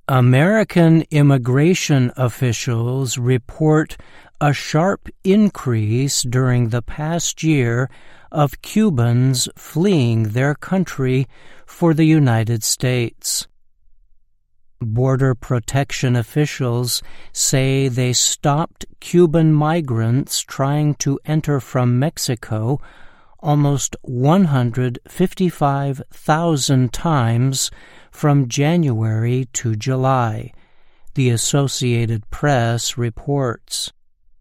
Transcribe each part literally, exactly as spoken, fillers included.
American immigration officials report a sharp increase during the past year of Cubans fleeing their country for the United States. Border protection officials say they stopped Cuban migrants trying to enter from Mexico almost one hundred fifty-five thousand times from January to July, the Associated Press reports.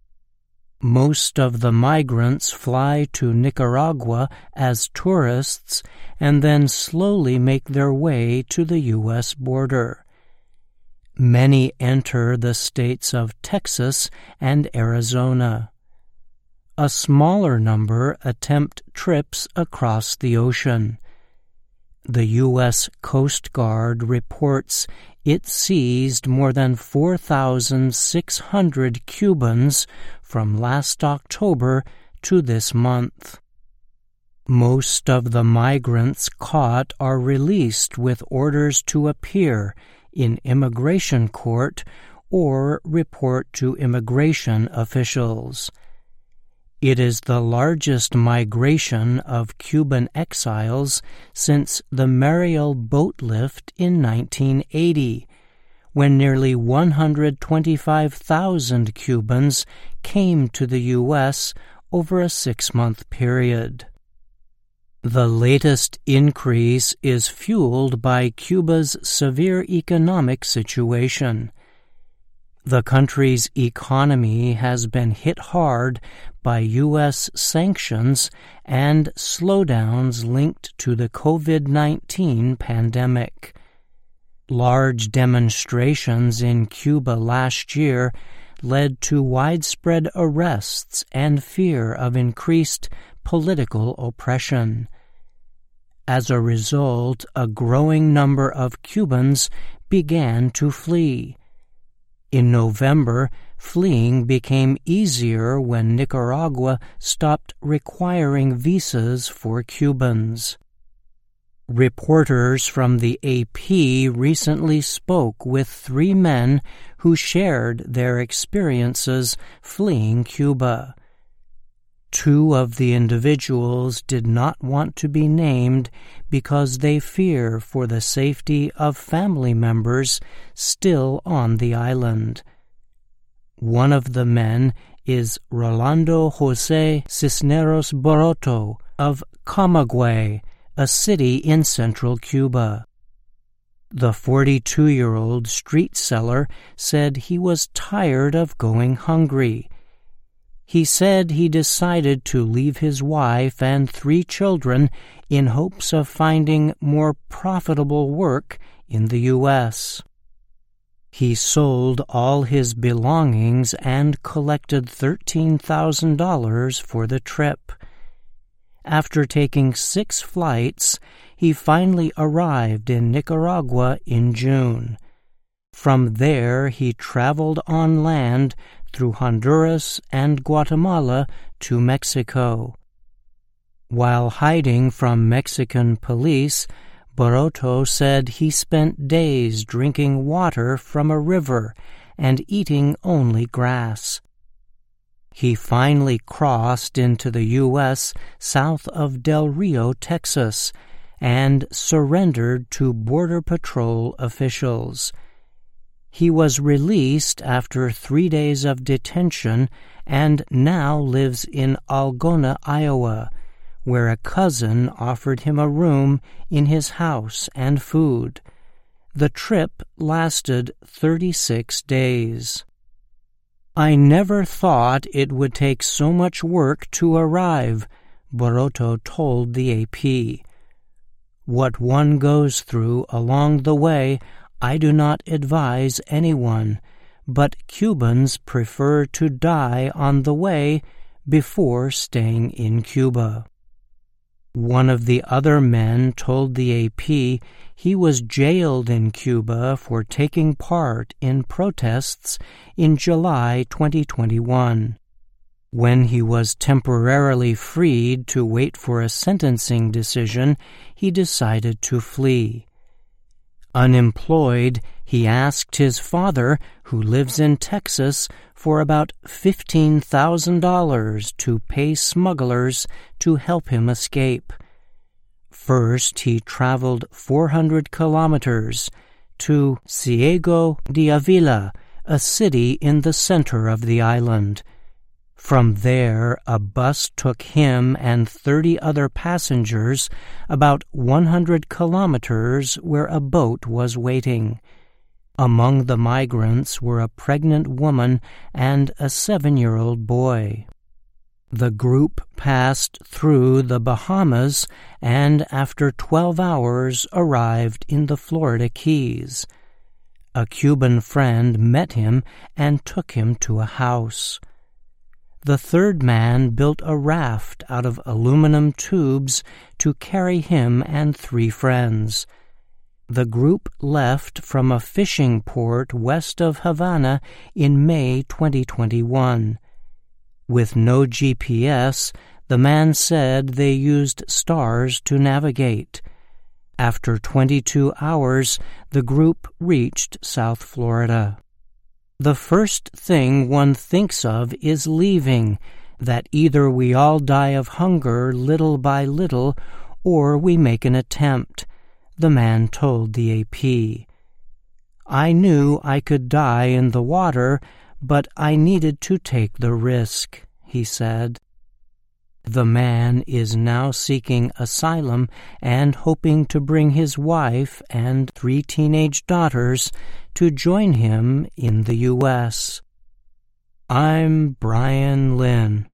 Most of the migrants fly to Nicaragua as tourists and then slowly make their way to the U S border. Many enter the states of Texas and Arizona. A smaller number attempt trips across the ocean. The U S Coast Guard reports it seized more than four thousand six hundred Cubans from last October to this month. Most of the migrants caught are released with orders to appear in immigration court or report to immigration officials. It is the largest migration of Cuban exiles since the Mariel boat lift in nineteen eighty, when nearly one hundred twenty-five thousand Cubans came to the U S over a six-month period. The latest increase is fueled by Cuba's severe economic situation. The country's economy has been hit hard by U S sanctions and slowdowns linked to the COVID nineteen pandemic. Large demonstrations in Cuba last year led to widespread arrests and fear of increased political oppression. As a result, a growing number of Cubans began to flee. In November, fleeing became easier when Nicaragua stopped requiring visas for Cubans. Reporters from the A P recently spoke with three men who shared their experiences fleeing Cuba. Two of the individuals did not want to be named because they fear for the safety of family members still on the island. One of the men is Rolando Jose Cisneros Boroto of Camagüey, a city in central Cuba. The forty-two-year-old street seller said he was tired of going hungry. He said he decided to leave his wife and three children in hopes of finding more profitable work in the U S. He sold all his belongings and collected thirteen thousand dollars for the trip. After taking six flights, he finally arrived in Nicaragua in June. From there, he traveled on land through Honduras and Guatemala to Mexico. While hiding from Mexican police, Boroto said he spent days drinking water from a river and eating only grass. He finally crossed into the U S south of Del Rio, Texas, and surrendered to Border Patrol officials. He was released after three days of detention and now lives in Algona, Iowa, where a cousin offered him a room in his house and food. The trip lasted thirty-six days. "I never thought it would take so much work to arrive," Boroto told the A P. "What one goes through along the way, I do not advise anyone, but Cubans prefer to die on the way before staying in Cuba." One of the other men told the A P he was jailed in Cuba for taking part in protests in July twenty twenty-one. When he was temporarily freed to wait for a sentencing decision, he decided to flee. Unemployed, he asked his father, who lives in Texas, for about fifteen thousand dollars to pay smugglers to help him escape. First, he traveled four hundred kilometers to Ciego de Avila, a city in the center of the island. From there, a bus took him and thirty other passengers about one hundred kilometers where a boat was waiting. Among the migrants were a pregnant woman and a seven-year-old boy. The group passed through the Bahamas and after twelve hours arrived in the Florida Keys. A Cuban friend met him and took him to a house. The third man built a raft out of aluminum tubes to carry him and three friends. The group left from a fishing port west of Havana in May twenty twenty-one. With no G P S, the man said they used stars to navigate. After twenty-two hours, the group reached South Florida. The first thing one thinks of is leaving, that either we all die of hunger little by little, or we make an attempt, the man told the A P. I knew I could die in the water, but I needed to take the risk, he said. The man is now seeking asylum and hoping to bring his wife and three teenage daughters to join him in the U S I'm Brian Lynn.